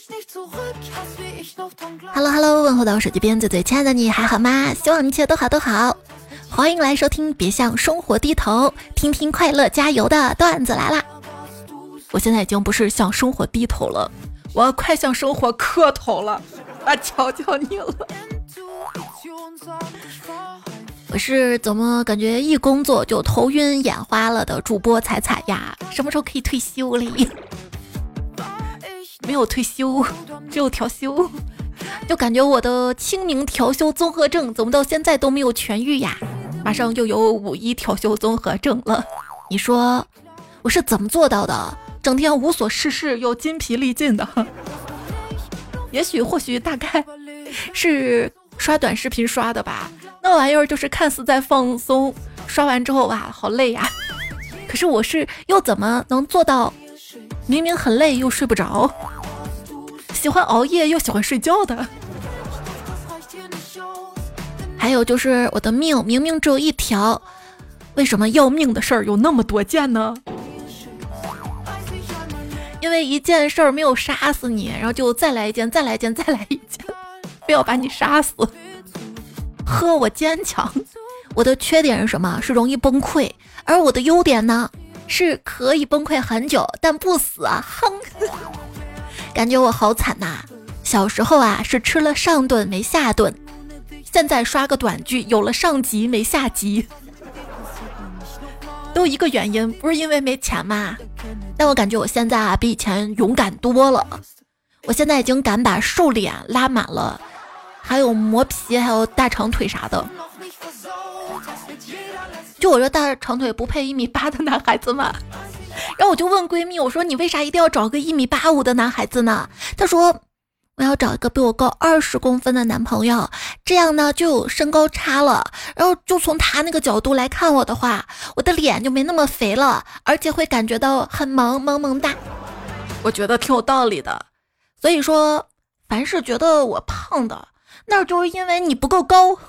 Hello， 问候到手机边最亲爱的你还好吗？希望一切都好都好。欢迎来收听别向生活低头，听听快乐加油的段子来啦。我现在已经不是向生活低头了，我要快向生活磕头了，求求你了。我是怎么感觉一工作就头晕眼花了的主播彩彩呀？什么时候可以退休嘞？没有退休，只有调休。就感觉我的清明调休综合症怎么到现在都没有痊愈呀？马上就有5·1调休综合症了。你说我是怎么做到的？整天无所事事又筋疲力尽的。或许大概是刷短视频刷的吧，那玩意儿就是看似在放松，刷完之后哇好累呀。可是我是又怎么能做到明明很累又睡不着，喜欢熬夜又喜欢睡觉的？还有就是我的命明明只有一条，为什么要命的事儿有那么多件呢？因为一件事儿没有杀死你，然后就再来一件，再来一件，再来一件，非要把你杀死。呵，我坚强。我的缺点是什么？是容易崩溃。而我的优点呢？是可以崩溃很久，但不死啊！哼，感觉我好惨呐。小时候啊，是吃了上顿没下顿，现在刷个短剧，有了上集没下集。都一个原因，不是因为没钱嘛？但我感觉我现在啊，比以前勇敢多了。我现在已经敢把瘦脸拉满了，还有磨皮，还有大长腿啥的。就我这大长腿不配1.8米的男孩子嘛。然后我就问闺蜜，我说你为啥一定要找个1.85米的男孩子呢？她说我要找一个比我高20公分的男朋友，这样呢就有身高差了，然后就从他那个角度来看我的话，我的脸就没那么肥了，而且会感觉到很萌哒。我觉得挺有道理的。所以说凡是觉得我胖的，那就是因为你不够高。哼，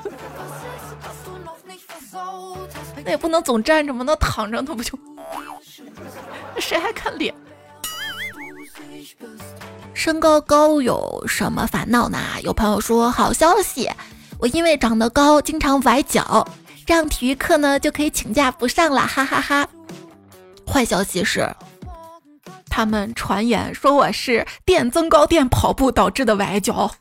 那也不能总站着嘛，那躺着那不就谁还看脸？身高高有什么烦恼呢？有朋友说好消息，我因为长得高经常崴脚，这样体育课呢就可以请假不上了，哈哈哈。坏消息是他们传言说我是垫增高垫跑步导致的崴脚，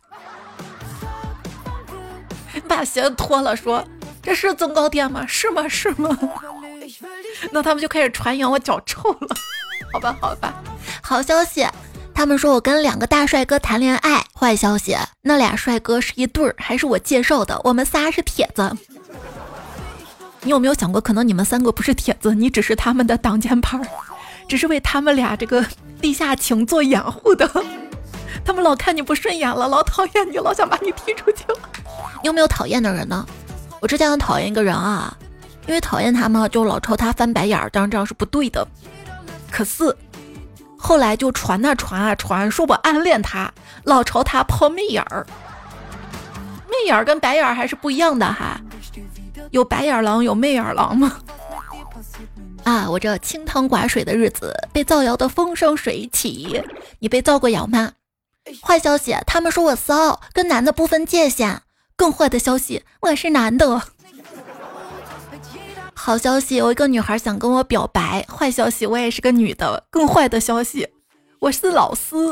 把鞋脱了说这是增高垫吗？是吗？那他们就开始传扬我脚臭了。好吧。好消息，他们说我跟2个大帅哥谈恋爱。坏消息，那俩帅哥是一对儿，还是我介绍的，我们仨是铁子。你有没有想过，可能你们3个不是铁子，你只是他们的挡箭牌，只是为他们俩这个地下情做掩护的。他们老看你不顺眼了，老讨厌你，老想把你踢出去了。你有没有讨厌的人呢？我之前很讨厌一个人啊，因为讨厌他嘛，就老朝他翻白眼儿，当然这样是不对的。可是后来就传说我暗恋他，老朝他抛媚眼儿。媚眼儿跟白眼儿还是不一样的哈，有白眼狼有媚眼狼吗？啊，我这清汤寡水的日子被造谣的风生水起。你被造过谣吗？坏消息，他们说我骚，跟男的不分界限。更坏的消息，我是男的。好消息，有一个女孩想跟我表白。坏消息，我也是个女的。更坏的消息，我是老师。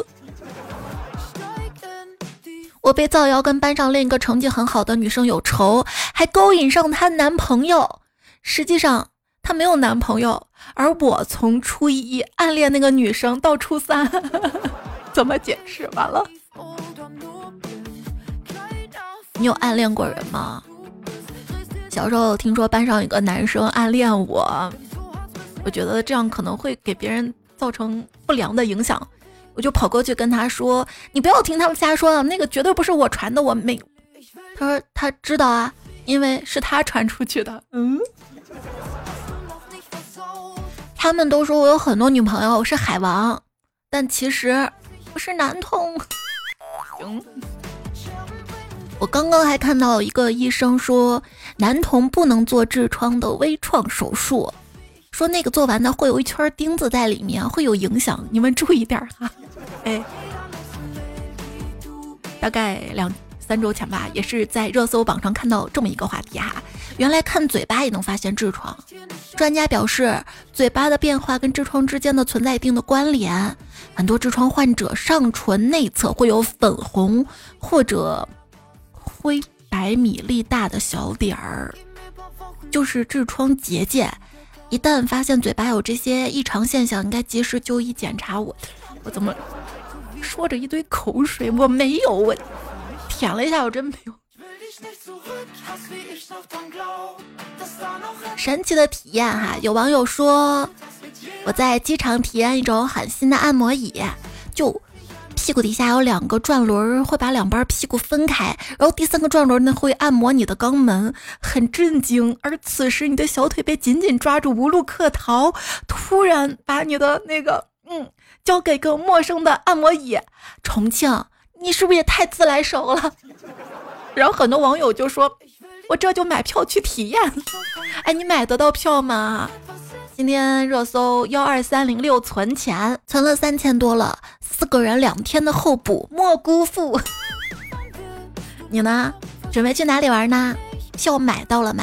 我被造谣跟班上另一个成绩很好的女生有仇，还勾引上她男朋友。实际上她没有男朋友，而我从初1暗恋那个女生到初3。怎么解释？完了。你有暗恋过人吗？小时候听说班上有个男生暗恋我，我觉得这样可能会给别人造成不良的影响，我就跑过去跟他说，你不要听他们瞎说，那个绝对不是我传的，我没。他说他知道啊，因为是他传出去的。他们都说我有很多女朋友，我是海王，但其实我是男同。我刚刚还看到一个医生说男童不能做痔疮的微创手术，说那个做完的会有一圈钉子在里面，会有影响，你们注意点哈。 大概2-3周前吧，也是在热搜榜上看到这么一个话题哈。原来看嘴巴也能发现痔疮，专家表示嘴巴的变化跟痔疮之间的存在一定的关联。很多痔疮患者上唇内侧会有粉红或者灰白米粒大的小点儿，就是痔疮结节。一旦发现嘴巴有这些异常现象，应该及时就医检查。我怎么说着一堆口水？我没有，我舔了一下，我真没有。神奇的体验哈，有网友说我在机场体验一种很新的按摩椅，就屁股底下有2个转轮，会把2边屁股分开，然后第3个转轮呢会按摩你的肛门，很震惊。而此时你的小腿被紧紧抓住，无路可逃，突然把你的那个交给个陌生的按摩椅。重庆，你是不是也太自来熟了？然后很多网友就说，我这就买票去体验。哎，你买得到票吗？今天热搜12306存钱，存了3000多了，4个人2天的候补，莫辜负。你呢？准备去哪里玩呢？票买到了吗？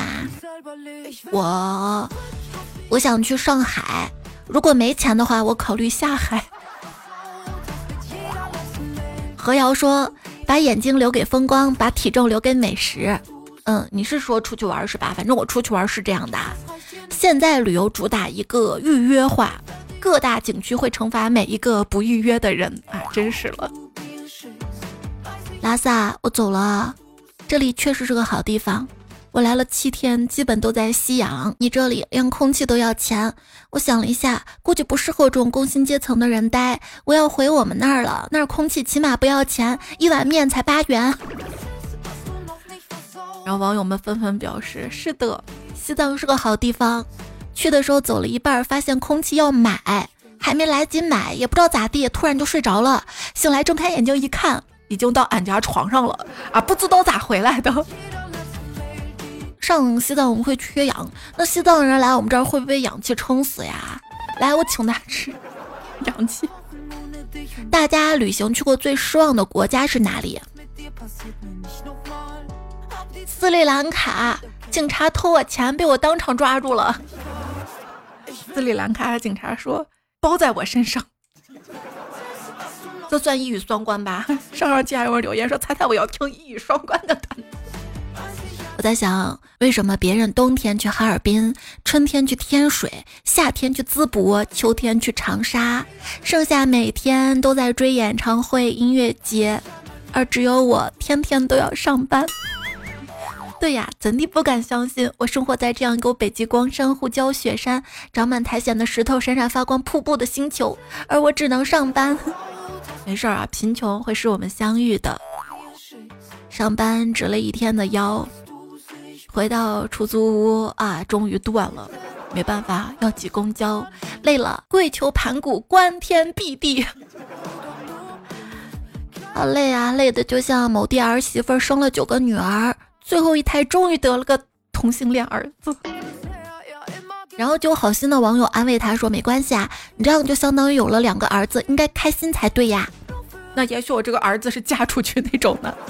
我想去上海，如果没钱的话，我考虑下海。何瑶说，把眼睛留给风光，把体重留给美食。你是说出去玩是吧？反正我出去玩是这样的。现在旅游主打一个预约化，各大景区会惩罚每一个不预约的人啊，真是了。拉萨，我走了，这里确实是个好地方。我来了7天，基本都在吸氧。你这里连空气都要钱。我想了一下，估计不适合这种工薪阶层的人待。我要回我们那儿了，那儿空气起码不要钱，1碗面才8元。然后网友们纷纷表示，是的，西藏是个好地方。去的时候走了一半，发现空气要买，还没来及买，也不知道咋地，突然就睡着了。醒来睁开眼睛一看，已经到俺家床上了啊！不知道咋回来的。上西藏我们会缺氧，那西藏人来我们这儿会不会被氧气撑死呀？来，我请大家吃氧气。大家旅行去过最失望的国家是哪里？斯里兰卡，警察偷我钱，被我当场抓住了。斯里兰卡警察说包在我身上，这算一语双关吧？上期还有人留言说猜猜我要听一语双关的段。我在想，为什么别人冬天去哈尔滨，春天去天水，夏天去淄博，秋天去长沙，剩下每天都在追演唱会、音乐节，而只有我天天都要上班。对呀，怎地不敢相信，我生活在这样一个北极光、珊瑚礁、雪山、长满苔藓的石头、闪闪发光瀑布的星球，而我只能上班。没事啊，贫穷会使我们相遇的。上班直了一天的腰，回到出租屋啊，终于断了，没办法，要挤公交，累了，跪求盘古，观天辟地。好累啊，累的就像某地儿媳妇生了9个女儿，最后一胎终于得了个同性恋儿子。然后就有好心的网友安慰他说，没关系啊，你这样就相当于有了2个儿子，应该开心才对呀。那也许我这个儿子是嫁出去那种的。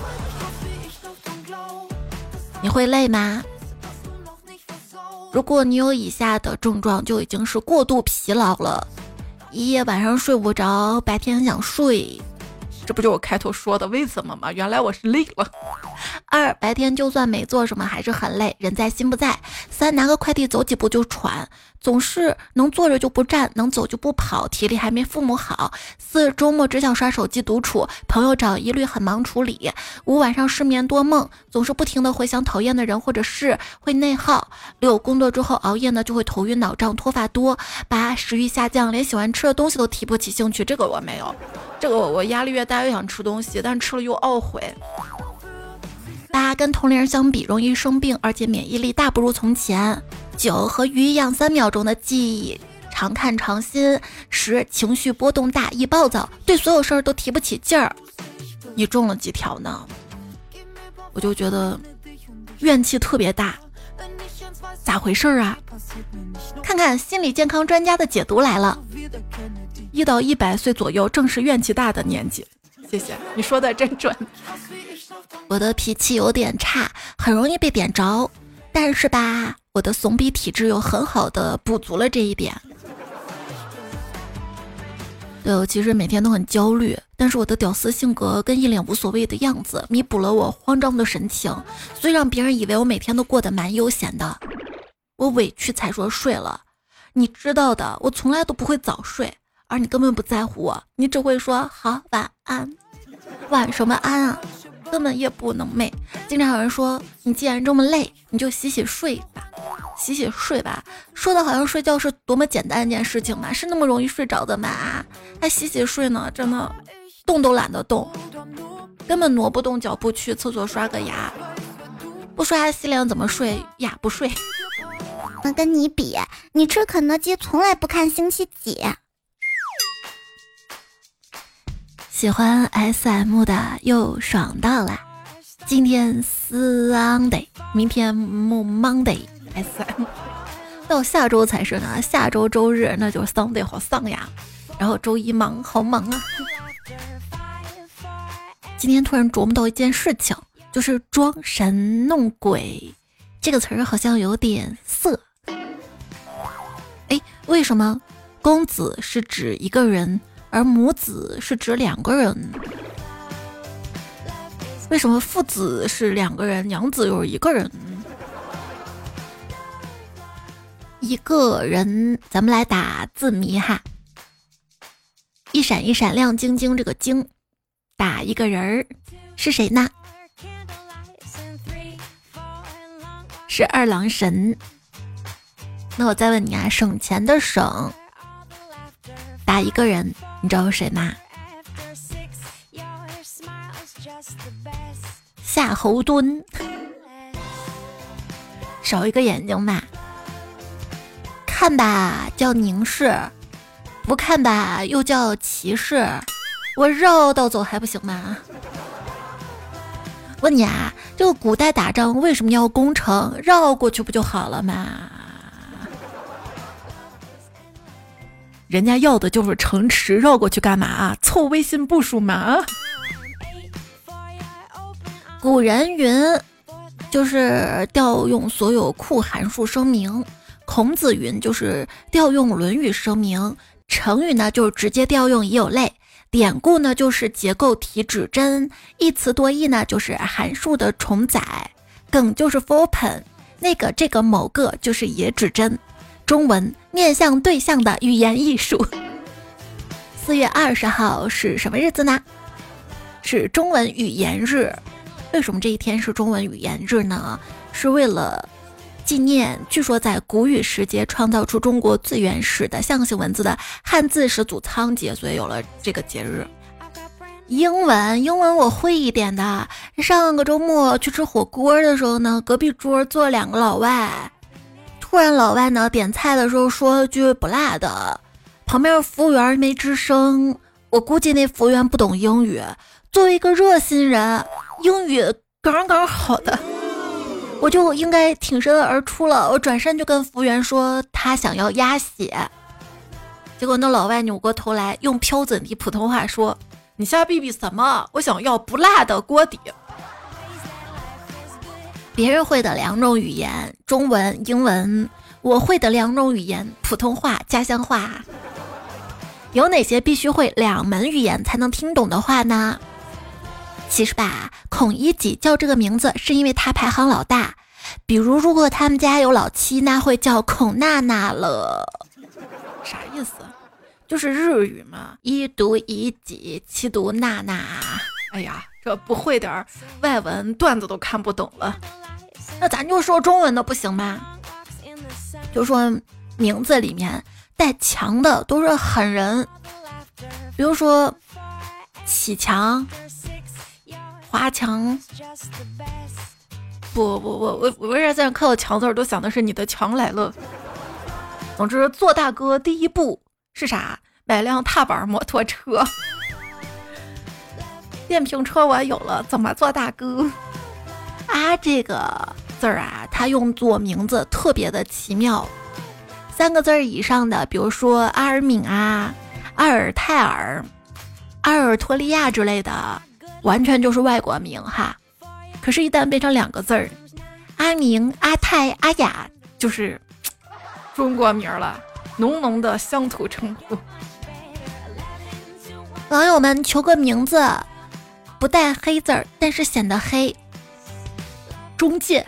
你会累吗？如果你有以下的症状，就已经是过度疲劳了。一夜晚上睡不着，白天很想睡，这不就我开头说的为什么吗？原来我是累了。2，白天就算没做什么还是很累，人在心不在。3，拿个快递走几步就喘，总是能坐着就不站，能走就不跑，体力还没父母好。4，周末只想刷手机独处，朋友找一律很忙处理。5，晚上失眠多梦，总是不停的回想讨厌的人或者事，会内耗。6，工作之后熬夜呢就会头晕脑胀，脱发多。8，食欲下降，连喜欢吃的东西都提不起兴趣，这个我没有，这个我压力越大越想吃东西，但吃了又懊悔。8，跟同龄人相比容易生病，而且免疫力大不如从前。9，和鱼一样3秒钟的记忆，常看常新。10，情绪波动大，易暴躁，对所有事儿都提不起劲儿。你中了几条呢？我就觉得怨气特别大，咋回事啊？看看心理健康专家的解读来了。1到100岁左右正是怨气大的年纪。 谢谢，你说的真准。我的脾气有点差，很容易被点着，但是吧，我的怂逼体质又很好的补足了这一点。对，我其实每天都很焦虑，但是我的屌丝性格跟一脸无所谓的样子弥补了我慌张的神情，所以让别人以为我每天都过得蛮悠闲的。我委屈才说睡了，你知道的，我从来都不会早睡，而你根本不在乎我，你只会说好晚安。晚什么安啊，根本也不能寐。经常有人说你既然这么累，你就洗洗睡吧，洗洗睡吧，说的好像睡觉是多么简单一件事情嘛，是那么容易睡着的嘛？还洗洗睡呢，真的动都懒得动，根本挪不动脚步去厕所刷个牙，不刷牙洗脸怎么睡呀？不睡。 那跟你比，你吃肯德基从来不看星期几。 喜欢 SM 的又爽到了，今天 Sunday， 明天 Monday SM， 到下周才是呢，下周周日那就是 Sunday， 好丧呀，然后周一忙，好忙啊。今天突然琢磨到一件事情，就是装神弄鬼这个词儿好像有点色。为什么公子是指一个人，而母子是指两个人？为什么父子是两个人，娘子又是一个人？一个人，咱们来打字谜哈。一闪一闪亮晶晶，这个晶打一个人儿，是谁呢？是二郎神。那我再问你啊，省钱的省打一个人，你知道是谁吗？夏侯惇。少一个眼睛嘛，看吧叫凝视，不看吧又叫歧视，我绕道走还不行吗？问你啊，这个古代打仗为什么要攻城？绕过去不就好了吗？人家要的就是城池，绕过去干嘛啊？凑微信步数嘛。古人云，就是调用所有库函数声明。孔子云，就是调用论语声明。成语呢，就是直接调用已有类。典故呢，就是结构体指针。一词多义呢，就是函数的重载。梗就是 fopen， 那个这个某个就是也指针。中文面向对象的语言艺术。4月20号是什么日子呢？是中文语言日。为什么这一天是中文语言日呢？是为了纪念据说在古语时节创造出中国最原始的象形文字的汉字始祖仓颉，所以有了这个节日。英文我会一点的。上个周末去吃火锅的时候呢，隔壁桌坐2个老外，突然老外呢点菜的时候说了句不辣的，旁边服务员没吱声，我估计那服务员不懂英语，作为一个热心人，英语刚刚好的，我就应该挺身而出了，我转身就跟服务员说他想要鸭血，结果那老外扭过头来用标准的普通话说，你瞎逼逼什么？我想要不辣的锅底。别人会的2种语言，中文、英文，我会的2种语言，普通话、家乡话。有哪些必须会2门语言才能听懂的话呢？其实吧，孔乙己叫这个名字是因为他排行老大，比如如果他们家有老七，那会叫孔娜娜了。啥意思？就是日语嘛，一读乙己，七读娜娜。哎呀，这不会点外文段子都看不懂了。那咱就说中文的不行吗？就说名字里面带强的都是狠人，比如说启强、华强。我为啥在看到强字都想的是你的强来了。总之做大哥第一步是啥？买辆踏板摩托车。电瓶车我有了，怎么做大哥啊？这个字儿啊，它用作名字特别的奇妙，3个字以上的，比如说阿尔敏啊、阿尔泰尔、 阿尔托利亚之类的，完全就是外国名哈。可是，一旦变成2个字儿，阿明、阿泰、阿雅，就是中国名了，浓浓的乡土称呼。网友们求个名字，不带黑字儿，但是显得黑。中介。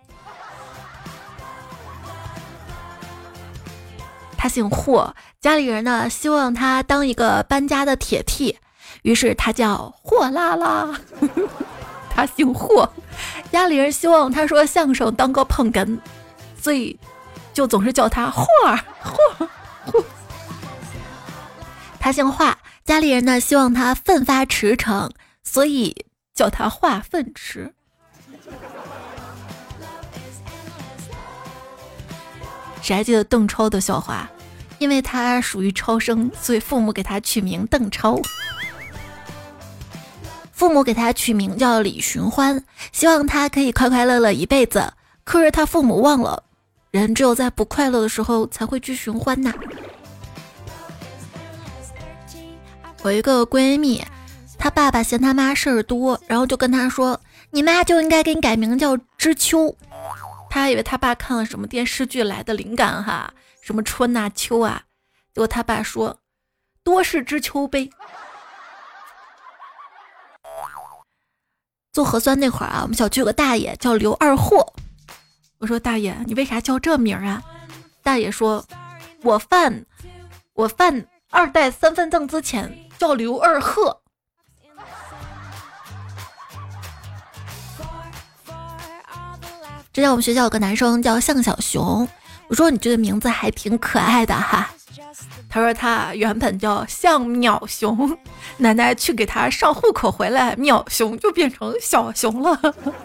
他姓霍，家里人呢希望他当一个搬家的铁 T， 于是他叫霍拉拉。他姓霍，家里人希望他说相声当个捧哏，所以就总是叫他霍儿霍。他姓华，家里人呢希望他奋发驰骋，所以叫他华奋驰。谁还记得邓超的笑话？因为他属于超生，所以父母给他取名邓超。父母给他取名叫李寻欢，希望他可以快快乐乐一辈子。可是他父母忘了，人只有在不快乐的时候才会去寻欢呐。我一个闺蜜，她爸爸嫌她妈事儿多，然后就跟她说：“你妈就应该给你改名叫知秋。”她以为她爸看了什么电视剧来的灵感哈，什么春啊秋啊，结果她爸说：“多是知秋呗。”做核酸那会儿啊，我们小区有个大爷叫刘二货。我说：“大爷，你为啥叫这名啊？”大爷说：“我犯2代3分证之前叫刘二鹤。”之前我们学校有个男生叫向小熊，我说：“你这个名字还挺可爱的哈。”他说他原本叫向淼熊，奶奶去给他上户口回来，淼熊就变成小熊了。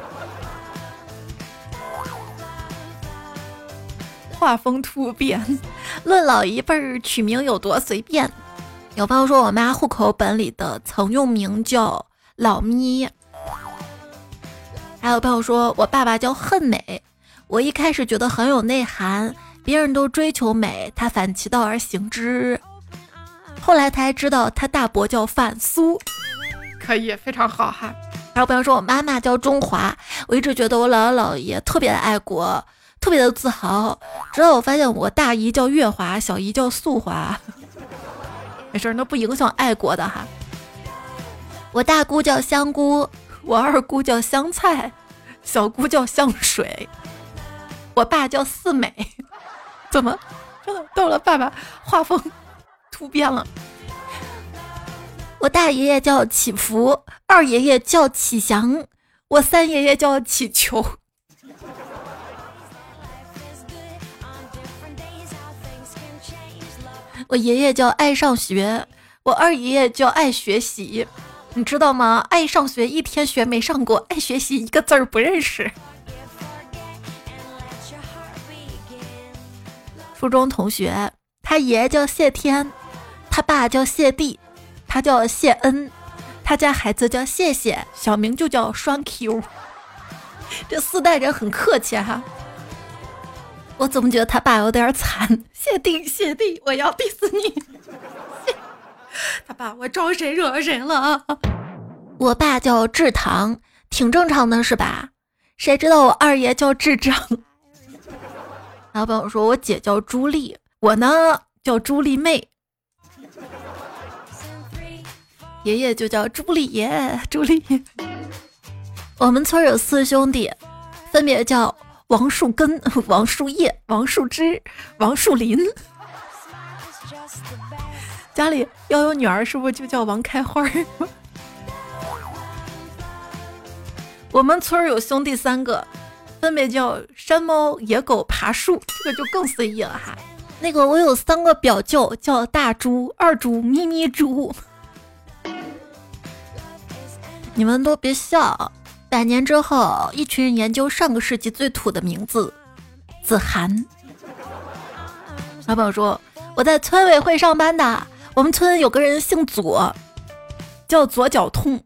画风突变，论老一辈儿取名有多随便。有朋友说我妈户口本里的曾用名叫老咪，还有朋友说我爸爸叫恨美，我一开始觉得很有内涵，别人都追求美，他反其道而行之。后来才知道他大伯叫范苏，可以非常好哈。还有朋友说我妈妈叫中华，我一直觉得我姥姥姥爷特别的爱国，特别的自豪，直到我发现我大姨叫月华，小姨叫素华。没事，那不影响爱国的哈。我大姑叫香菇，我二姑叫香菜，小姑叫香水，我爸叫四美。怎么真的到了爸爸画风突变了？我大爷爷叫祈福，二爷爷叫启祥，我三爷爷叫祈求。我爷爷叫爱上学，我二爷爷叫爱学习。你知道吗？爱上学1天学没上过，爱学习1个字儿不认识。初中同学，他爷叫谢天，他爸叫谢帝，他叫谢恩，他家孩子叫谢谢，小名就叫双 Q。 这4代人很客气哈。我怎么觉得他爸有点惨？谢帝，我要 diss 你。他爸，我招谁惹谁了？我爸叫志堂，挺正常的是吧？谁知道我二爷叫智障？然后朋友说我姐叫朱莉，我呢叫朱莉妹，爷爷就叫朱莉爷。我们村有4兄弟，分别叫王树根、王树叶、王树枝、王树林。家里要有女儿是不是就叫王开花？我们村有兄弟3个，分别叫山猫、野狗、爬树，这个就更随意了哈。那个我有3个表舅，叫大猪、二猪、咪咪猪。你们都别笑，100年之后，一群人研究上个世纪最土的名字，子涵。老板说我在村委会上班的，我们村有个人姓左，叫左脚痛。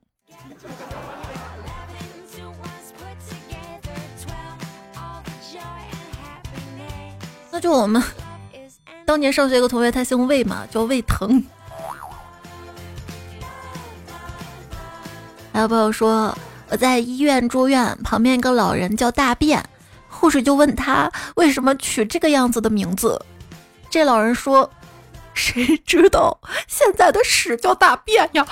那就我们当年上学有个同学，他姓魏嘛，叫魏腾。 还有朋友说，我在医院住院，旁边一个老人叫大便，护士就问他为什么取这个样子的名字，这老人说，谁知道现在的屎叫大便呀。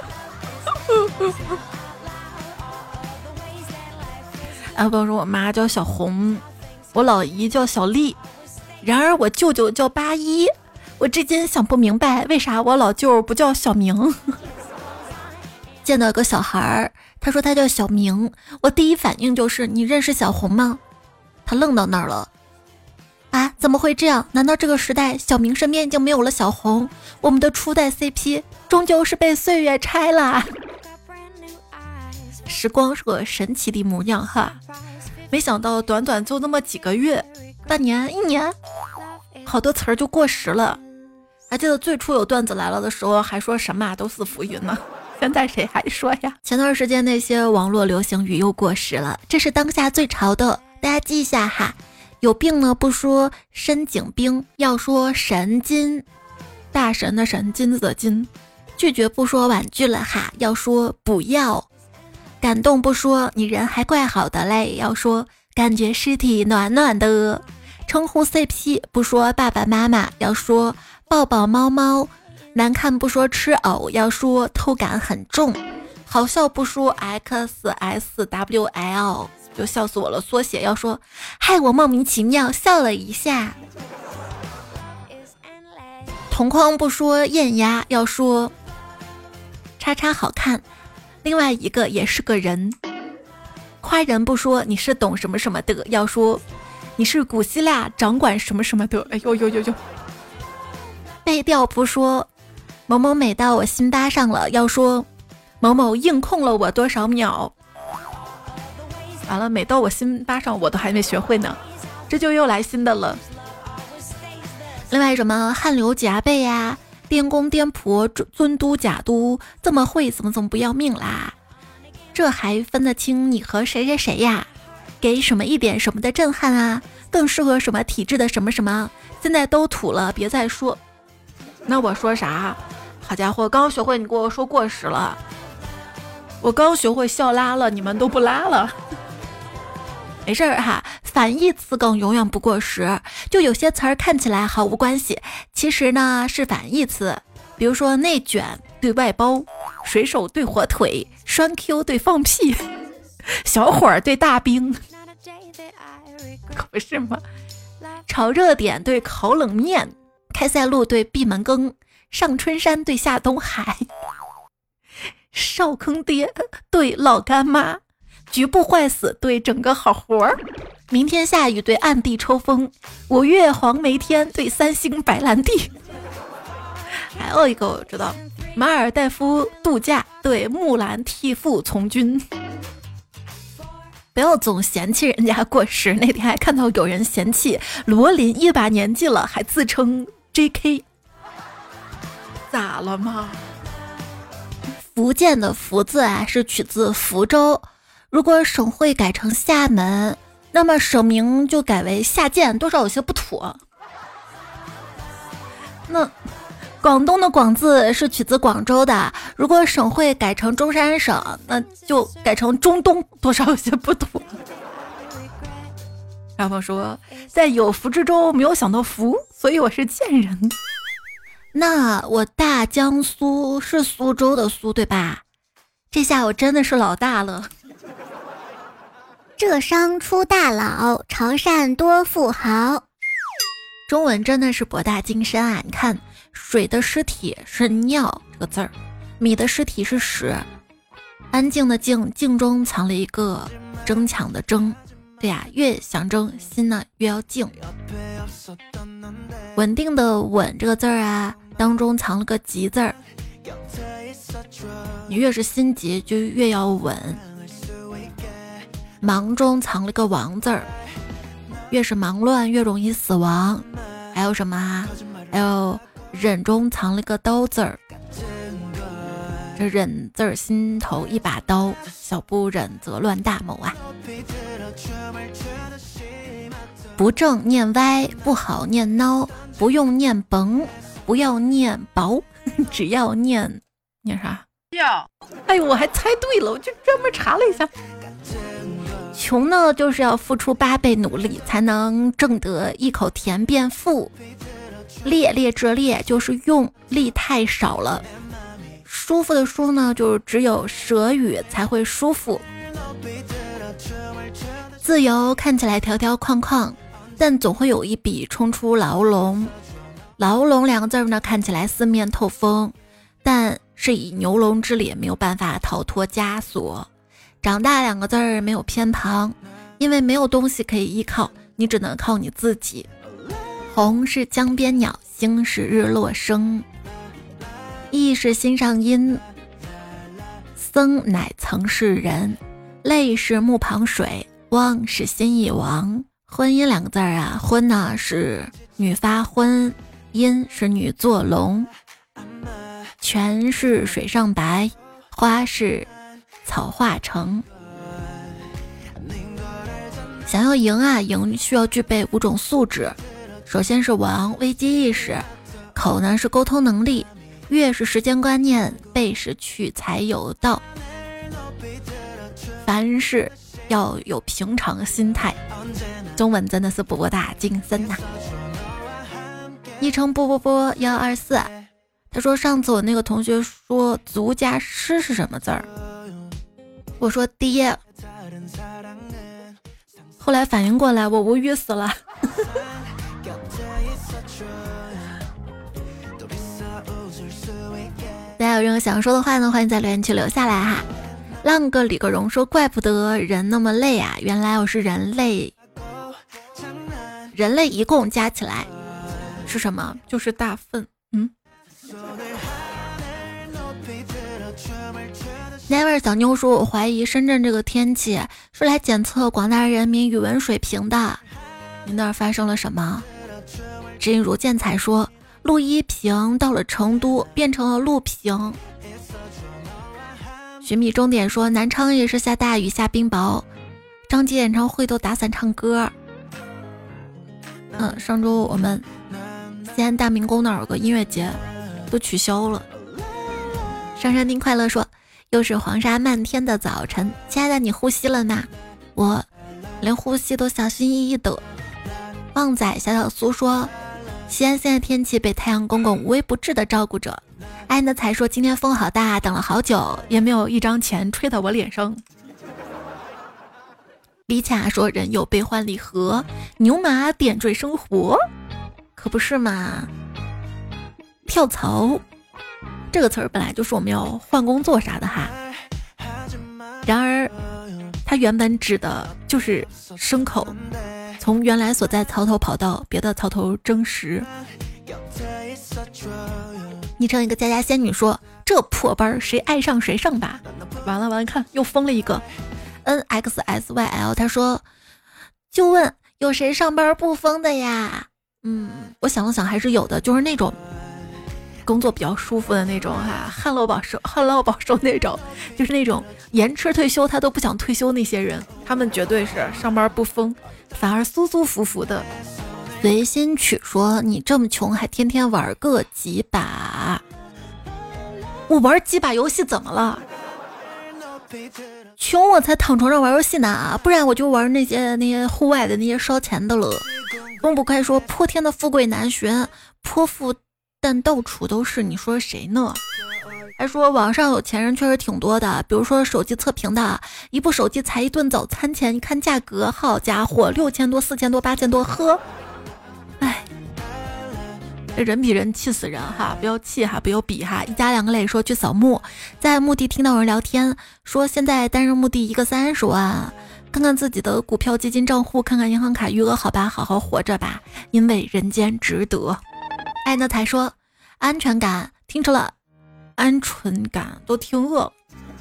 还有朋友说，我妈叫小红，我老姨叫小丽，然而我舅舅叫八一，我至今想不明白为啥我老舅不叫小明。见到一个小孩儿，他说他叫小明，我第一反应就是你认识小红吗？他愣到那儿了。啊，怎么会这样？难道这个时代小明身边已经没有了小红？我们的初代 CP 终究是被岁月拆了。时光是个神奇的模样哈，没想到短短就那么几个月，半年一年，好多词儿就过时了。还记得最初有段子来了的时候还说神马都是浮云呢，现在谁还说呀？前段时间那些网络流行语又过时了，这是当下最潮的，大家记一下哈。有病呢不说深井冰，要说神经，大神的神，金子的金。拒绝不说婉拒了哈，要说不要。感动不说你人还怪好的嘞，要说感觉尸体暖暖的。称呼 CP 不说爸爸妈妈，要说抱抱猫猫。难看不说吃藕，要说偷感很重。好笑不说 XSWL， 就笑死我了，缩写要说害我莫名其妙笑了一下。同框不说艳压，要说叉叉好看，另外一个也是个人。夸人不说你是懂什么什么的，要说你是古希腊掌管什么什么的。哎呦呦呦呦。背调不说某某美到我心巴上了，要说某某硬控了我多少秒。完了，美到我心巴上我都还没学会呢，这就又来新的了。另外什么汗流浃背呀，颠公颠婆尊都假都，这么会怎么不要命啦？这还分得清你和谁谁谁呀？给什么一点什么的震撼啊，更适合什么体质的什么什么，现在都土了，别再说。那我说啥？好家伙，刚学会你跟我说过时了，我刚学会笑拉了，你们都不拉了。没事儿哈，反义词梗永远不过时，就有些词儿看起来毫无关系，其实呢是反义词。比如说内卷对外包，水手对火腿，栓 Q 对放屁，小伙儿对大兵，可不是吗？炒热点对烤冷面，开塞露对闭门羹，上春山对下东海，少坑爹对老干妈，局部坏死对整个好活儿，明天下雨对暗地抽风，5月黄梅天对3星白兰地。还有一个我知道，马尔代夫度假对木兰替父从军。不要总嫌弃人家过时，那天还看到有人嫌弃罗琳一把年纪了还自称 JK， 咋了吗？福建的福字啊是取自福州，如果省会改成厦门，那么省名就改为下贱，多少有些不妥。那广东的广字是取自广州的，如果省会改成中山省，那就改成中东，多少有些不妥。然后说在有福之州没有想到福，所以我是贱人。那我大江苏是苏州的苏对吧？这下我真的是老大了。 浙商出大佬，潮汕多富豪。 中文真的是博大精深啊！你看，水的尸体是尿这个字儿，米的尸体是屎，安静的静，静中藏了一个争抢的争。对呀，越想争，心呢越要静。稳定的稳这个字儿啊，当中藏了个急字儿，你越是心急就越要稳。忙中藏了个亡字儿，越是忙乱越容易死亡。还有什么啊？还有忍中藏了个刀字儿，这忍字儿心头一把刀，小不忍则乱大谋啊。不正念歪，不好念孬，不用念甭，不要念薄，只要念啥？ 哎呦，我还猜对了，我就专门查了一下。穷呢，就是要付出8倍努力才能挣得一口甜变富。劣之劣，就是用力太少了。舒服的舒呢，就是只有舌语才会舒服。自由看起来条条框框，但总会有一笔冲出牢笼。牢笼2个字呢，看起来四面透风，但是以牛笼之力没有办法逃脱枷锁。长大2个字没有偏旁，因为没有东西可以依靠，你只能靠你自己。红是江边鸟，星是日落升。意是心上音，僧乃曾是人。泪是目旁水，汪是心一亡。婚姻2个字啊，婚呢是女发婚，姻是女作龙。泉是水上白，花是草化成。想要赢啊，赢需要具备5种素质。首先是王，危机意识；口呢是沟通能力；乐是时间观念；备是取财有道；凡事要有平常心态。中文真的是博大精深呐。昵称波124，他说上次我那个同学说足加诗是什么字儿，我说爹，后来反应过来我无语死了。大家有任何想说的话呢，欢迎在留言区留下来哈。浪个李个荣说，怪不得人那么累啊，原来我是人类一共加起来是什么？就是大粪。Never 小妞说，我怀疑深圳这个天气是来检测广大人民语文水平的。你那儿发生了什么？知音如见才说，陆一平到了成都变成了陆平。寻觅终点说，南昌也是下大雨下冰雹，张杰演唱会都打伞唱歌。上周我们西安大明宫那儿有个音乐节都取消了。上山丁快乐说，又是黄沙漫天的早晨，亲爱的你呼吸了吗？我连呼吸都小心翼翼的。旺仔小小苏说，西安现在天气被太阳公公无微不至的照顾着。安的才说，今天风好大，等了好久也没有一张钱吹到我脸上。李卡说，人有悲欢离合，牛马点缀生活，可不是嘛。跳槽这个词儿本来就是我们要换工作啥的哈，然而它原本指的就是牲口从原来所在槽头跑到别的槽头争食。昵称一个佳佳仙女说，这破班谁爱上谁上吧。完了看又封了一个 NXSYL， 他说就问有谁上班不封的呀？我想了想还是有的，就是那种工作比较舒服的那种哈，旱涝保收那种，就是那种延迟退休他都不想退休那些人，他们绝对是上班不封，反而舒舒服服的。随心曲说，你这么穷还天天玩个几把？我玩几把游戏怎么了？穷我才躺床上玩游戏呢，不然我就玩那些户外的那些烧钱的了。风不快说，破天的富贵难寻，泼妇但到处都是，你说谁呢？还说网上有钱人确实挺多的，比如说手机测评的，一部手机才一顿早餐钱，你看价格，好家伙，6000多、4000多、8000多，呵，哎，这人比人气死人哈，不要气哈，不要比哈。一家2个磊说去扫墓，在墓地听到有人聊天，说现在单人墓地一个30万，看看自己的股票基金账户，看看银行卡余额，好吧，好好活着吧，因为人间值得。爱那才说安全感，听出了鹌鹑感，都听饿了。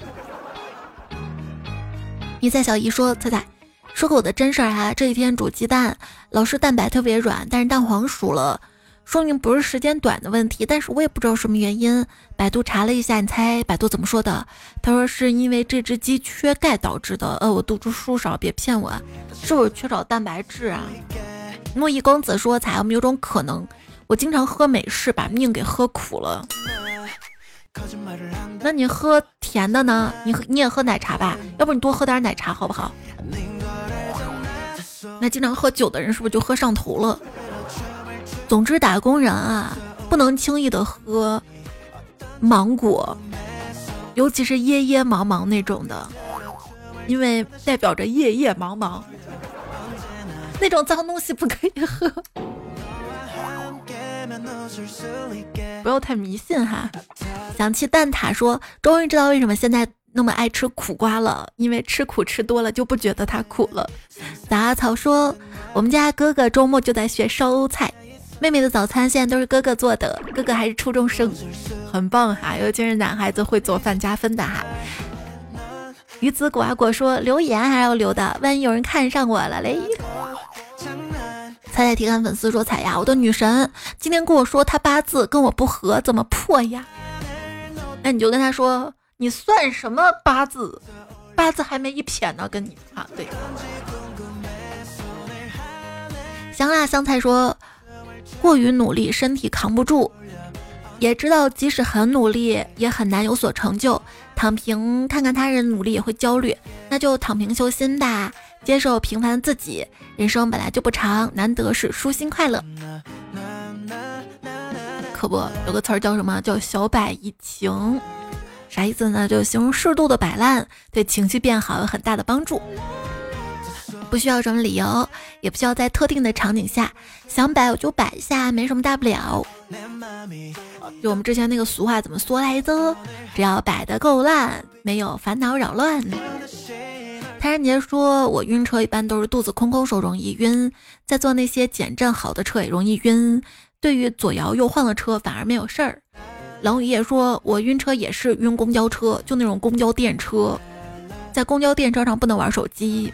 你在小姨说，彩彩说个我的真事儿哈，这几天煮鸡蛋，老是蛋白特别软，但是蛋黄熟了，说明不是时间短的问题，但是我也不知道什么原因。百度查了一下，你猜百度怎么说的？他说是因为这只鸡缺钙导致的。我读书少，别骗我，是不是缺少蛋白质啊？莫一公子说，彩，我们有种可能，我经常喝美式，把命给喝苦了。 那你喝甜的呢？你也喝奶茶吧？要不你多喝点奶茶好不好？那经常喝酒的人是不是就喝上头了？总之打工人啊，不能轻易的喝芒果，尤其是夜夜茫茫那种的，因为代表着夜夜茫茫，那种脏东西不可以喝。不要太迷信哈。想起蛋挞说，终于知道为什么现在那么爱吃苦瓜了，因为吃苦吃多了就不觉得它苦了。杂草说，我们家哥哥周末就在学烧菜，妹妹的早餐现在都是哥哥做的，哥哥还是初中生，很棒哈，尤其是男孩子会做饭加分的哈。鱼子果啊果说，留言还要留的，万一有人看上我了嘞。彩彩提看粉丝说，彩呀，我的女神今天跟我说她八字跟我不合，怎么破呀？那你就跟她说，你算什么八字？八字还没一撇呢，跟你啊，对。香辣香菜说，过于努力身体扛不住，也知道即使很努力也很难有所成就，躺平看看他人努力也会焦虑，那就躺平修心吧，接受平凡自己，人生本来就不长，难得是舒心快乐。可不，有个词儿叫什么？叫小摆怡情，啥意思呢？就形容适度的摆烂对情绪变好有很大的帮助，不需要什么理由，也不需要在特定的场景下，想摆我就摆一下，没什么大不了。就我们之前那个俗话怎么说来着？只要摆得够烂，没有烦恼扰乱。谭仁杰说，我晕车一般都是肚子空空时候容易晕，在坐那些减震好的车也容易晕，对于左摇右晃的车反而没有事儿。冷雨也说，我晕车也是晕公交车，就那种公交电车，在公交电车上不能玩手机。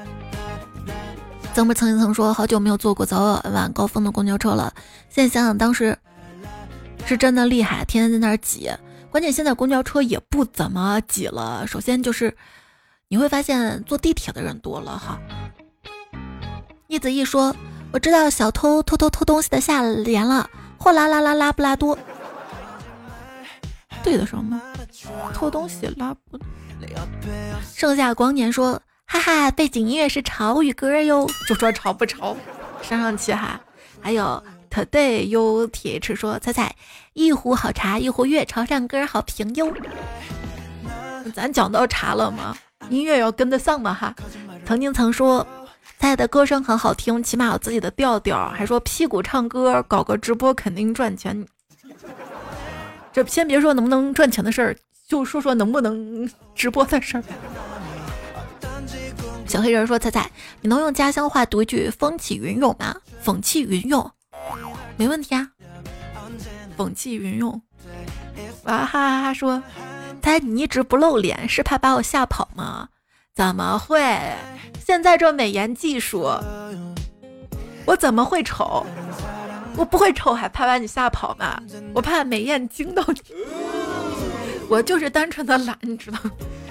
曾不曾说，好久没有坐过早晚高峰的公交车了，现在想想当时是真的厉害，天天在那儿挤。关键现在公交车也不怎么挤了，首先就是你会发现坐地铁的人多了哈。叶子一说，我知道小偷偷东西的下联了，货拉拉布拉多，对得上吗？偷东西拉布。盛夏光年说，哈哈，背景音乐是潮语歌哟，就说潮不潮，上去哈。还有 Today UTH 说，彩彩一壶好茶一壶月，潮汕歌好评哟。咱讲到茶了吗？音乐要跟得上嘛哈。曾经曾说，彩彩的歌声很好听，起码有自己的调调，还说屁股唱歌搞个直播肯定赚钱。这先别说能不能赚钱的事儿，就说说能不能直播的事儿。小黑人说，彩彩你能用家乡话读一句风起云涌吗？风起云涌没问题啊，风起云涌。哇哈哈哈说，彩你一直不露脸是怕把我吓跑吗？怎么会，现在这美颜技术我怎么会丑？我不会丑还怕把你吓跑吗？我怕美艳惊到你，我就是单纯的懒，你知道吗？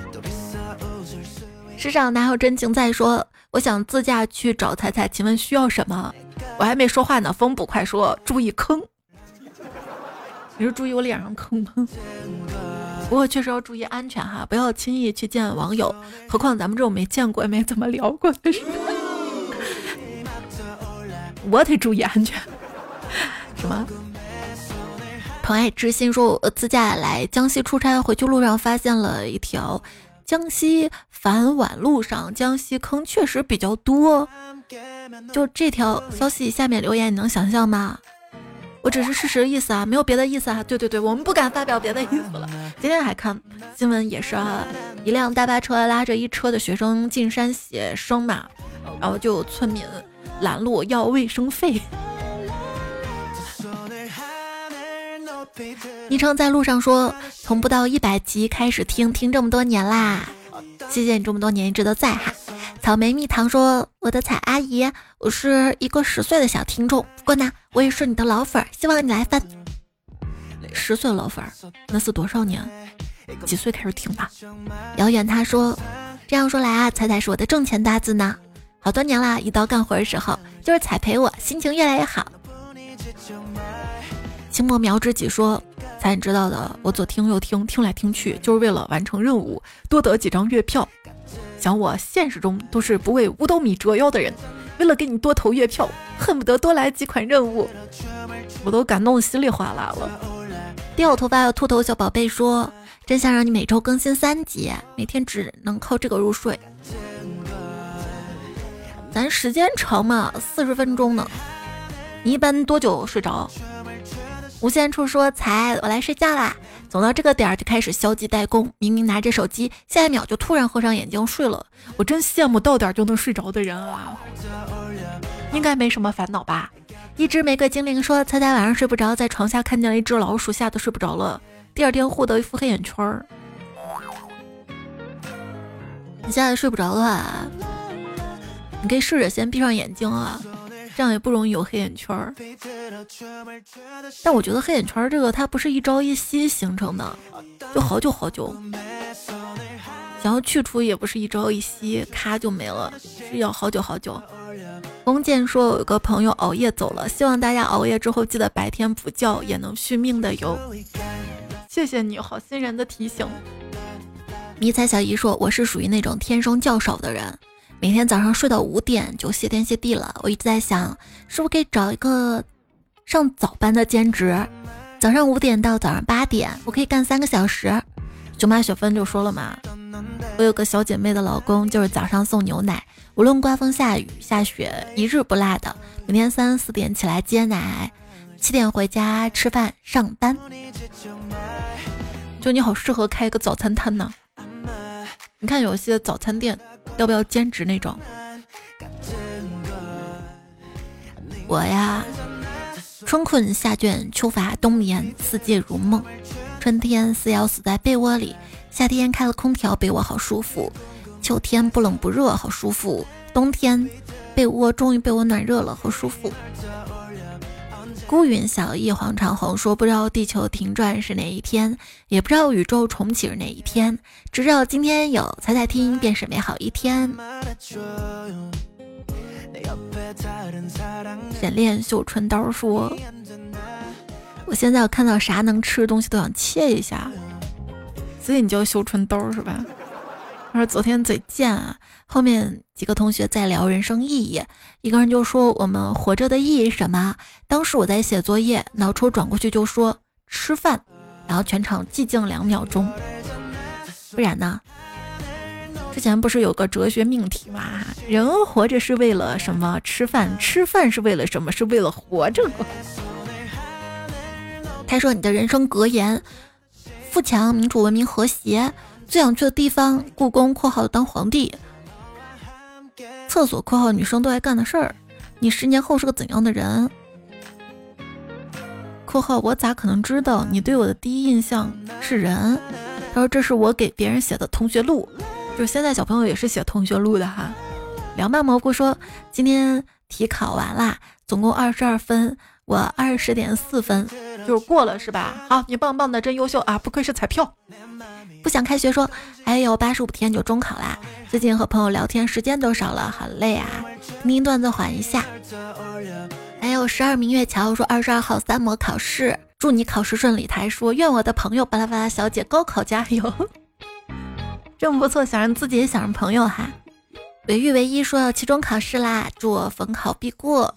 世上哪有真情在说，我想自驾去找彩彩，请问需要什么？我还没说话呢，风捕快说注意坑。你是注意我脸上坑吗？不过确实要注意安全哈，不要轻易去见网友，何况咱们这种没见过也没怎么聊过的事，我得注意安全。什么？疼爱之心说，我自驾来江西出差，回去路上发现了一条江西返皖路上，江西坑确实比较多。就这条消息下面留言，你能想象吗？我只是事实意思啊，没有别的意思啊。对，我们不敢发表别的意思了。今天还看新闻也是啊，一辆大巴车拉着一车的学生进山写生嘛，然后就有村民拦路要卫生费。昵称在路上说，从不到100集开始听这么多年啦，谢谢你这么多年一直都在哈。草莓蜜糖说，我的彩阿姨，我是一个10岁的小听众，不过呢我也是你的老粉，希望你来翻。10岁老粉那是多少年？几岁开始听吧？遥远他说，这样说来啊，彩彩是我的挣钱搭子呢，好多年啦，一到干活的时候就是彩陪我，心情越来越好。清墨苗知己说， 才知道的，我左听右听，听来听去就是为了完成任务，多得几张月票。想我现实中都是不为五斗米折腰的人，为了给你多投月票，恨不得多来几款任务，我都感动稀里哗啦了。掉头发的秃头小宝贝说，真想让你每周更新3集，每天只能靠这个入睡。咱时间长嘛，40分钟呢。你一般多久睡着？无限处说，才我来睡觉啦，总到这个点儿就开始消极怠工，明明拿着手机，下一秒就突然合上眼睛睡了。我真羡慕到点就能睡着的人啊，应该没什么烦恼吧。一只玫瑰精灵说，猜猜晚上睡不着，在床下看见了一只老鼠，吓得睡不着了，第二天获得一副黑眼圈儿。你现在睡不着的话，你可以试着先闭上眼睛啊，这样也不容易有黑眼圈儿。但我觉得黑眼圈这个它不是一朝一夕形成的，就好久好久，想要去除也不是一朝一夕咔就没了，是要好久好久。弓箭说，有个朋友熬夜走了，希望大家熬夜之后记得白天补觉，也能续命的哟。谢谢你，好心人的提醒。迷彩小姨说，我是属于那种天生较少的人，每天早上睡到5点就谢天谢地了。我一直在想，是不是可以找一个上早班的兼职，早上5点到早上8点，我可以干3个小时。熊妈雪芬就说了嘛，我有个小姐妹的老公就是早上送牛奶，无论刮风下雨下雪，一日不落的，每天3、4点起来接奶，7点回家吃饭上班。就你好适合开一个早餐摊呢。你看有些早餐店要不要兼职那种？我呀，春困夏倦，秋乏冬眠，四季如梦。春天死要死在被窝里，夏天开了空调，被窝好舒服，秋天不冷不热好舒服，冬天被窝终于被我暖热了，好舒服。孤云小一黄长虹说，不知道地球停转是哪一天，也不知道宇宙重启是哪一天，只知道今天有猜猜听便是美好一天。沈炼绣春刀说，我现在看到啥能吃的东西都想切一下，所以你叫绣春刀是吧？他说昨天嘴贱啊，后面几个同学在聊人生意义，一个人就说我们活着的意义是什么？当时我在写作业，脑抽转过去就说吃饭，然后全场寂静2秒钟。不然呢？之前不是有个哲学命题吗？人活着是为了什么？吃饭，吃饭是为了什么？是为了活着。他说你的人生格言：富强、民主、文明、和谐。最想去的地方，故宫（括号当皇帝），厕所（括号女生都爱干的事儿）。你10年后是个怎样的人？（括号我咋可能知道你对我的第一印象是人？）他说这是我给别人写的同学录，就现在小朋友也是写同学录的哈。凉拌蘑菇说，今天题考完啦，总共22分，我20.4分，就是过了是吧？好，你棒棒的，真优秀啊，不愧是彩票。不想开学说，还有85天就中考啦，最近和朋友聊天时间都少了，好累啊，听段子缓一下。还有12明月桥说22号3模考试，祝你考试顺利。他还说愿我的朋友巴拉巴拉小姐高考加油。这么不错，想让自己也想让朋友哈。唯玉唯一说要期中考试啦，祝我逢考必过。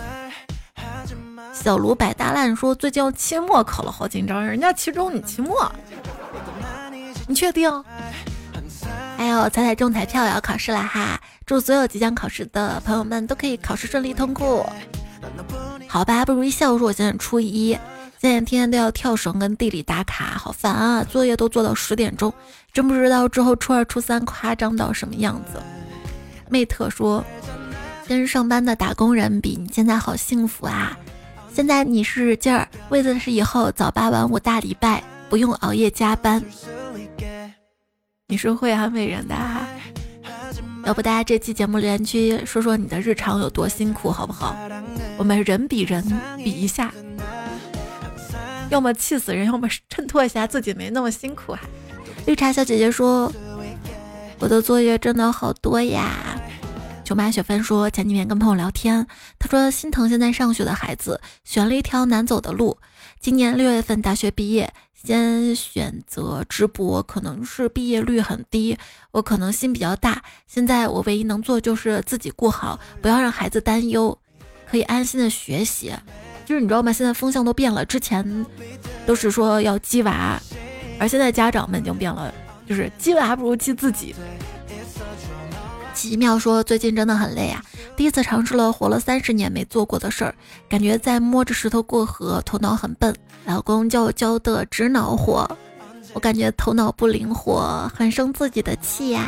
小卢摆大烂说最近要期末考了，好紧张，人家期中你期末，你确定？还有彩彩中彩票也要考试了哈，祝所有即将考试的朋友们都可以考试顺利通过。好吧，不如一笑说我现在初一，现在天天都要跳绳跟地理打卡，好烦啊，作业都做到10点钟，真不知道之后初2初3夸张到什么样子。妹特说跟上班的打工人比，你现在好幸福啊，现在你是劲儿，为的是以后早8晚5大礼拜不用熬夜加班。你是会安慰人的哈，要不大家这期节目留言区说说你的日常有多辛苦好不好？我们人比人比一下，要么气死人，要么衬托一下自己没那么辛苦哈。绿茶小姐姐说我的作业真的好多呀。舅妈雪芬说前几天跟朋友聊天，她说心疼现在上学的孩子，选了一条难走的路，今年6月份大学毕业， 先选择直播，可能是毕业率很低，我可能心比较大。现在我唯一能做就是自己顾好，不要让孩子担忧，可以安心的学习。就是你知道吗？现在风向都变了，之前都是说要鸡娃，而现在家长们已经变了，就是鸡娃不如鸡自己。奇妙说最近真的很累啊，第一次尝试了活了30年没做过的事儿，感觉在摸着石头过河，头脑很笨，老公叫我教的直脑活，我感觉头脑不灵活，很生自己的气呀。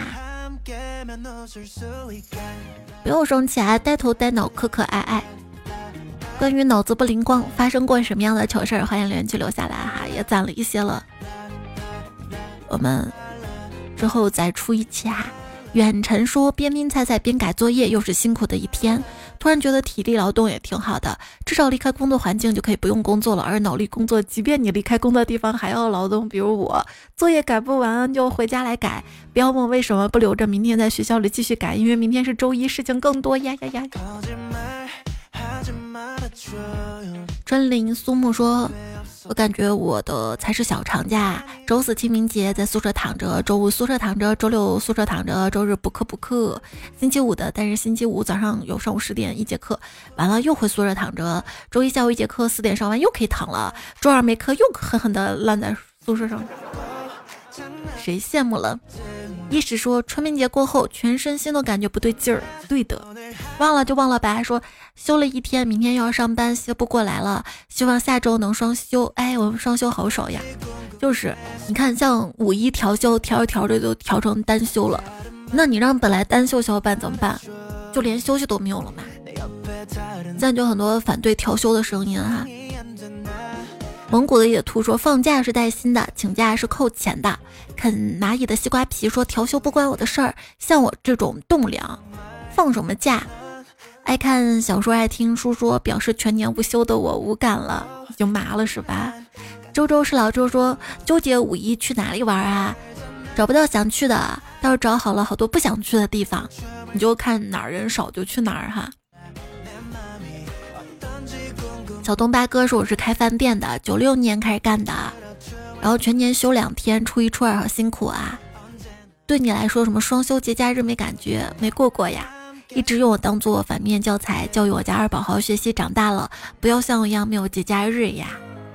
不用生气啊，呆头呆脑可可爱爱。关于脑子不灵光发生过什么样的糗事儿，欢迎留言区留下来哈，也攒了一些了，我们之后再出一期哈。远程说边拼菜菜边改作业，又是辛苦的一天，突然觉得体力劳动也挺好的，至少离开工作环境就可以不用工作了，而脑力工作即便你离开工作地方还要劳动，比如我作业改不完就回家来改，不要问为什么不留着明天在学校里继续改，因为明天是周一，事情更多呀呀呀。春林苏木说，我感觉我的才是小长假，周四清明节在宿舍躺着，周五宿舍躺着，周六宿舍躺着，周日补课，星期五的，但是星期五早上有上午10点1节课，完了又回宿舍躺着，周一下午1节课4点上完又可以躺了，周二没课又狠狠的烂在宿舍上，谁羡慕了？一时说春明节过后全身心都感觉不对劲儿，对的，忘了就忘了吧。说休了一天，明天又要上班，休不过来了，希望下周能双休。哎，我们双休好少呀，就是你看像5·1调休，调着调着就调成单休了，那你让本来单休小伙伴怎么办？就连休息都没有了嘛。现在就很多反对调休的声音哈。蒙古的野兔说放假是带薪的，请假是扣钱的。啃蚂蚁的西瓜皮说调休不关我的事儿，像我这种栋梁放什么假？爱看小说爱听书说表示全年无休的我无感了，已经麻了是吧？周周是老周说纠结5·1去哪里玩啊？找不到想去的，倒是找好了好多不想去的地方，你就看哪儿人少就去哪儿哈。小东八哥说我是开饭店的，96年开始干的，然后全年休2天，初一初二好辛苦啊。对你来说什么双休节假日没感觉，没过过呀，一直用我当做反面教材，教育我家2宝好好学习，长大了不要像我一样没有节假日呀。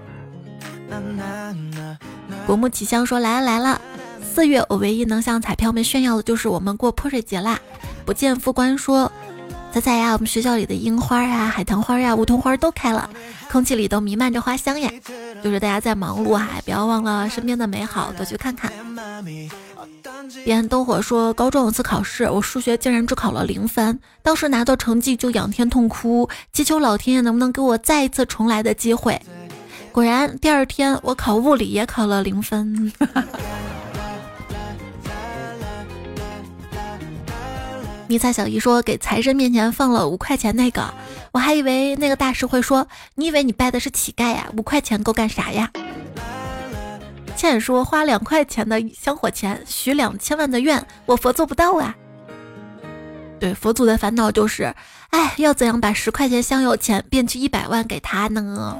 果木起香说来了，4月我唯一能向彩票们炫耀的就是我们过泼水节啦。不见副官说彩彩呀，我们学校里的樱花呀、海棠花呀、梧桐花都开了，空气里都弥漫着花香呀。就是大家在忙碌不要忘了身边的美好，多去看看。别人灯火说高中有次考试，我数学竟然只考了0分，当时拿到成绩就仰天痛哭，祈求老天爷能不能给我再一次重来的机会。果然第2天我考物理也考了0分。迷彩小姨说给财神面前放了5块钱那个，我还以为那个大师会说你以为你拜的是乞丐呀，5块钱够干啥呀？倩说花2块钱的香火钱许2000万的愿，我佛做不到啊。对，佛祖的烦恼就是要怎样把10块钱香油钱变去100万给他呢？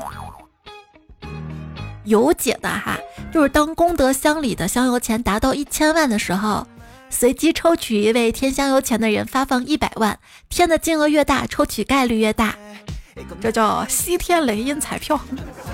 有解的哈，就是当功德箱里的香油钱达到1000万的时候，随机抽取一位添香油钱的人发放100万，添的金额越大，抽取概率越大，这叫西天雷音彩票。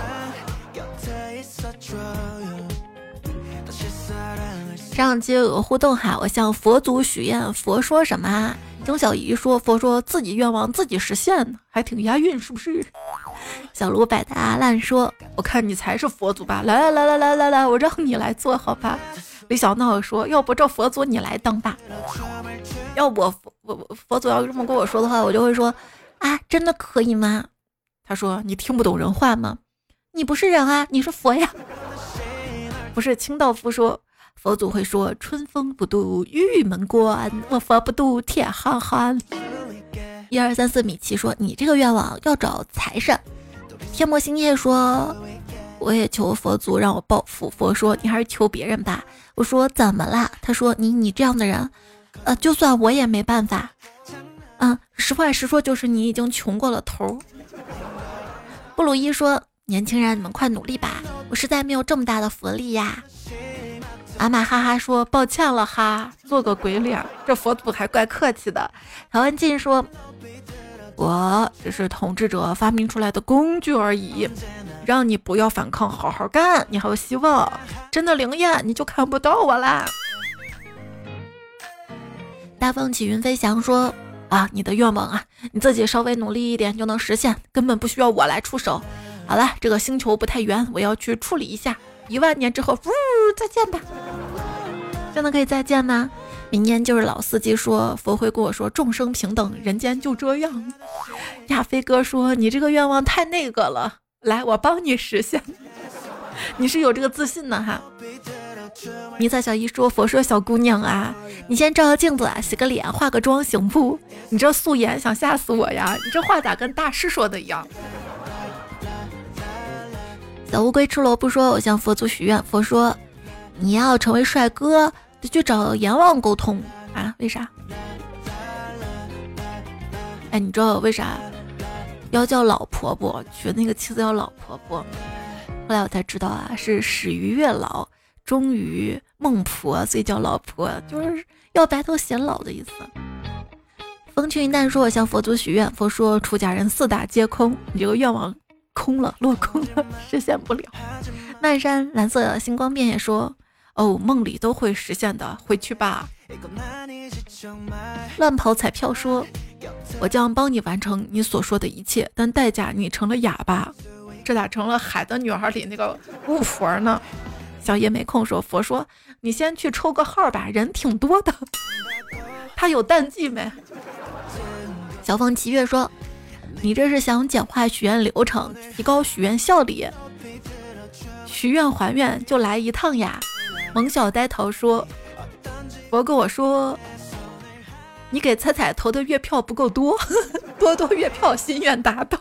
上期有个互动哈，我向佛祖许愿，佛说什么？钟小姨说佛说自己愿望自己实现，还挺押韵是不是？小卢百搭烂说我看你才是佛祖吧，来，我让你来做好吧。李小闹说要不这佛祖你来当吧。要不佛祖要这么跟我说的话，我就会说真的可以吗？他说你听不懂人话吗？你不是人啊，你是佛呀。不是清道夫说佛祖会说春风不度玉门关，我佛不度铁憨憨。1234米奇说你这个愿望要找财神。天魔星夜说我也求佛祖让我暴富，佛说你还是求别人吧。我说怎么啦？他说你这样的人就算我也没办法。实话实说就是你已经穷过了头。布鲁伊说年轻人，你们快努力吧，我实在没有这么大的福利呀。阿玛哈哈说抱歉了哈，做个鬼脸，这佛祖还怪客气的。陶文静说，我只是统治者发明出来的工具而已，让你不要反抗，好好干，你还有希望。真的灵验，你就看不到我啦。大风起云飞翔说，啊，你的愿望啊，你自己稍微努力一点就能实现，根本不需要我来出手。好了，这个星球不太圆，我要去处理一下。10000年之后，再见吧。真的可以再见吗？明年就是老司机说，佛会跟我说众生平等，人间就这样。亚飞哥说，你这个愿望太那个了，来，我帮你实现。你是有这个自信的哈。迷彩小姨说，佛说小姑娘啊，你先照照镜子啊，洗个脸，化个妆行不？你这素颜想吓死我呀？你这话咋跟大师说的一样？小乌龟吃萝卜说，我向佛祖许愿，佛说你要成为帅哥得去找阎王沟通啊？为啥？哎，你知道为啥要叫老婆婆，娶那个妻子叫老婆婆？后来我才知道啊，是始于月老，终于孟婆，所以叫老婆，就是要白头显老的意思。风轻云淡说，我向佛祖许愿，佛说出家人4大皆空，你这个愿望空了，落空了，实现不了。漫山蓝色星光变也说，哦，梦里都会实现的，回去吧。乱跑彩票说，我将帮你完成你所说的一切，但代价你成了哑巴。这咋成了海的女孩里那个巫婆呢？小爷没空说，佛说你先去抽个号吧，人挺多的。他有淡季没？小凤七月说，你这是想简化许愿流程，提高许愿效率，许愿还愿就来一趟呀。萌小呆头说，佛跟我说，你给彩彩投的月票不够多，多多月票心愿达到。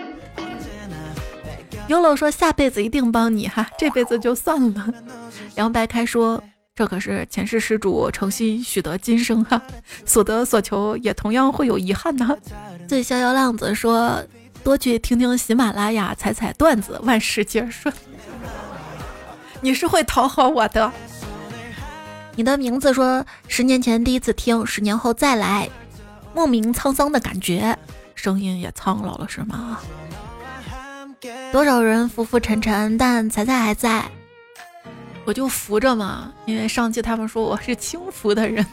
优楼说，下辈子一定帮你哈，这辈子就算了。杨白开说，这可是前世施主诚心许得今生哈，所得所求也同样会有遗憾呢。最逍遥浪子说，多去听听喜马拉雅，踩踩段子，万事皆顺。你是会讨好我的。你的名字说，10年前第一次听，10年后再来，莫名沧桑的感觉，声音也苍老了是吗？多少人浮浮沉沉，但彩彩还在，我就浮着嘛，因为上期他们说我是轻浮的人。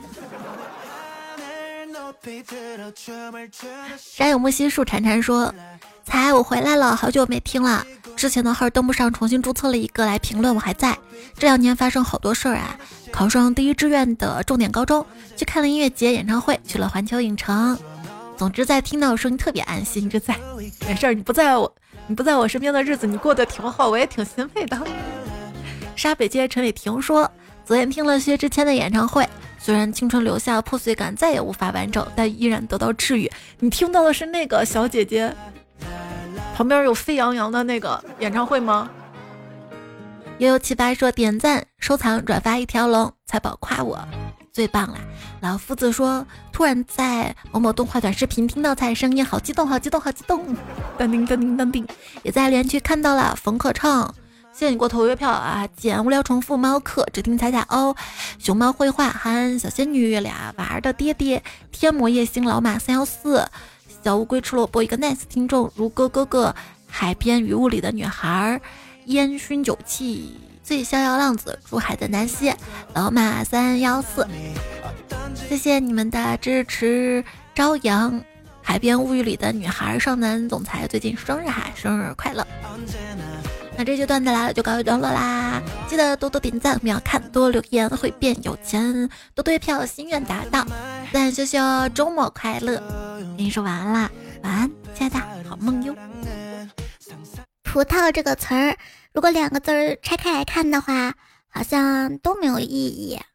山有木兮树潺潺说，彩，我回来了，好久没听了，之前的号登不上，重新注册了一个来评论，我还在。这2年发生好多事儿啊，考上第1志愿的重点高中，去看了音乐节演唱会，去了环球影城。总之在听到的声音特别安心，就在没事儿，你不在我身边的日子你过得挺好，我也挺欣慰的。沙北街陈伟霆说，昨天听了薛之谦的演唱会，虽然青春留下破碎感再也无法完整，但依然得到治愈。你听到的是那个小姐姐旁边有沸羊羊的那个演唱会吗？悠悠78说，点赞收藏转发1条龙，财宝夸我最棒了。老夫子说，突然在某某动画短视频听到彩声音，好激动好激动好激动，当叮当叮当叮。也在连区看到了冯可畅，谢谢你给我投月票啊。简无聊重复猫客只听彩彩哦，熊猫绘画憨小仙女俩娃儿的爹爹天魔夜星老马314小乌龟吃萝卜一个 nice 听众如哥哥哥海边雨雾里的女孩烟熏酒气最逍遥浪子珠海的南希老马314，谢谢你们的支持。朝阳海边物语里的女孩少男总裁最近生日哈，生日快乐。那这阶段的来了就告一段落啦，记得多多点赞秒看，多留言会变有钱，多对票心愿达到，赞羞羞周末快乐。跟你说晚安啦，晚安亲爱的，好梦哟。 葡萄这个词儿如果2个字拆开来看的话，好像都没有意义。